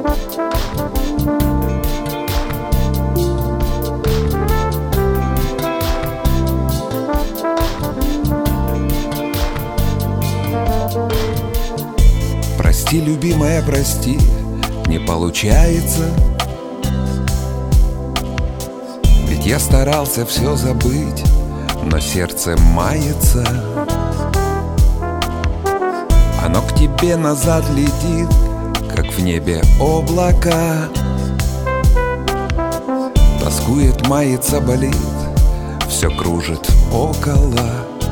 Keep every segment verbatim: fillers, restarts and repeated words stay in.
Прости, любимая, прости, не получается. Ведь я старался все забыть, но сердце мается. Оно к тебе назад летит, как в небе облака. Тоскует, мается, болит, все кружит около.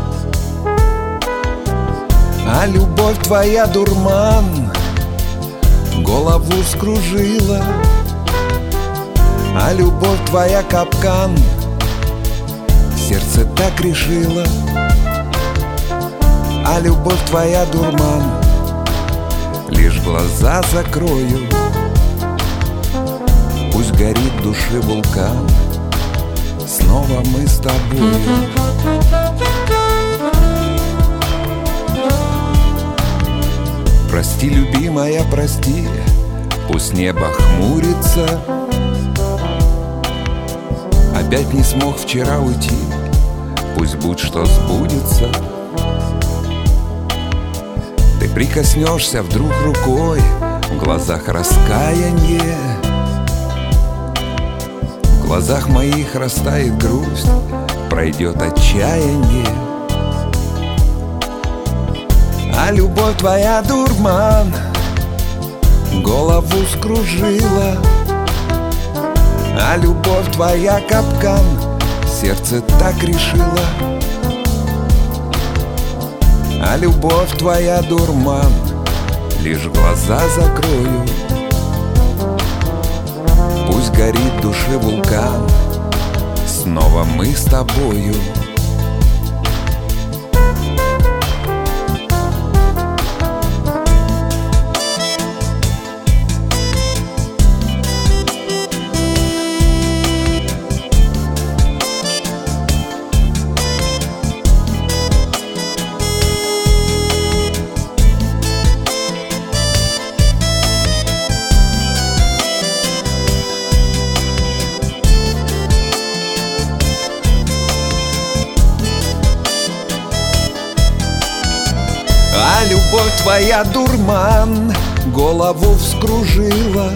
А любовь твоя дурман голову скружила. А любовь твоя капкан сердце так решило. А любовь твоя дурман, лишь глаза закрою. Пусть горит в душе вулкан, снова мы с тобою. Прости, любимая, прости, пусть небо хмурится. Опять не смог вчера уйти, пусть будь что сбудется. Ты прикоснешься вдруг рукой, в глазах раскаяние. В глазах моих растает грусть, пройдет отчаяние. А любовь твоя дурман голову скружила. А любовь твоя капкан сердце так решило. А любовь твоя дурман, лишь глаза закрою. Пусть горит в душе вулкан, снова мы с тобою. А любовь твоя дурман голову вскружила.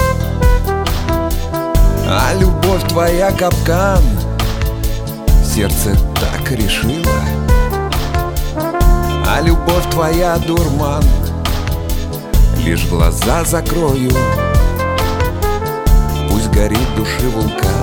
А любовь твоя капкан сердце так решило. А любовь твоя дурман, лишь глаза закрою. Пусть горит в душе вулкан,